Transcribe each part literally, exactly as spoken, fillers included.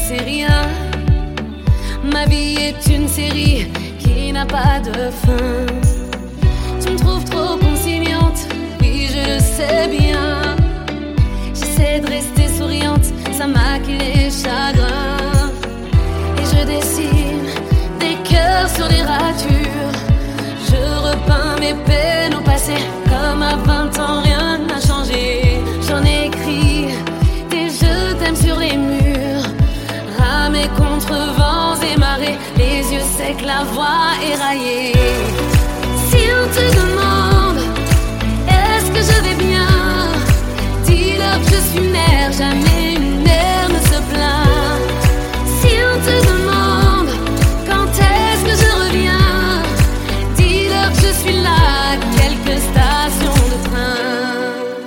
sais rien. Ma vie est une série qui n'a pas de fin. Tu me trouves trop conciliante, oui je le sais bien. J'essaie de rester souriante, ça maquille les chagrins. Et je dessine des cœurs sur les ratures. Je repeins mes peines au passé, comme à vingt ans rien n'a changé. J'en ai écrit des je t'aime sur les murs, ramé contre vents et marées, les yeux secs, la voix éraillée. Si on te demande est-ce que je vais bien, dis-leur que je suis mère, jamais une mère ne se plaint. Si on te demande quand est-ce que je reviens, dis-leur que je suis là à quelques stations de train.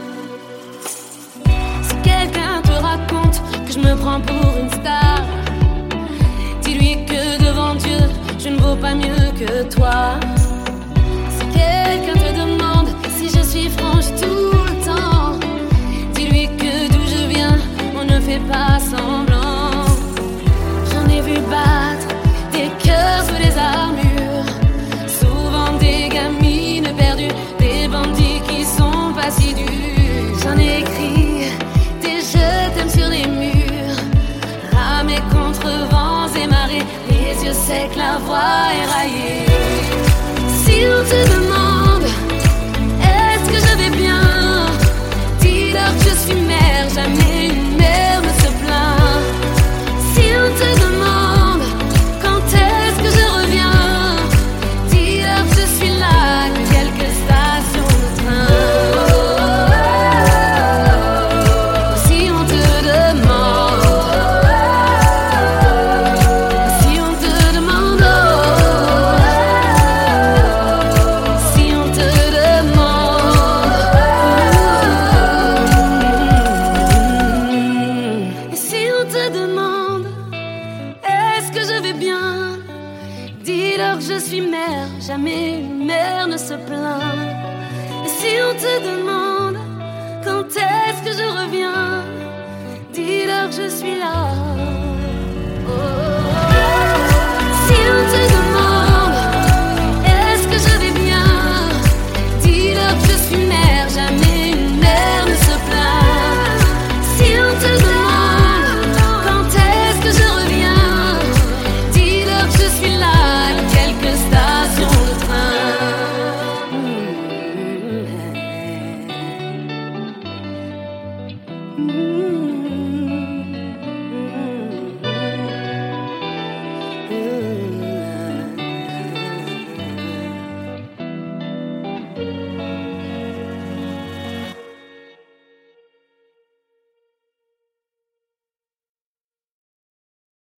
Si quelqu'un te raconte que je me prends pour une star, dis-lui que devant Dieu je ne vaux pas mieux que toi. Si quelqu'un te demande si je suis franche tout le temps, dis-lui que d'où je viens on ne fait pas semblant. J'en ai vu battre des cœurs sous les armures, souvent des gamines perdues, des bandits qui sont pas si durs. J'en ai écrit des je t'aime sur les murs, ramé contre vents et marées, les yeux secs, la voix éraillée. Si on te demande est-ce que je vais bien, dis-leur que je suis mère, jamais une mère ne se plaint. Si on te demande quand est-ce que je reviens, dis-leur que je suis là à quelques stations de train. Si on te demande, si on te demande, si on te demande, et si on te demande est-ce que je vais bien, dis-leur que je suis mère, jamais une mère ne se plaint. Et si on te demande quand est-ce que je reviens, dis-leur que je suis là. Oh.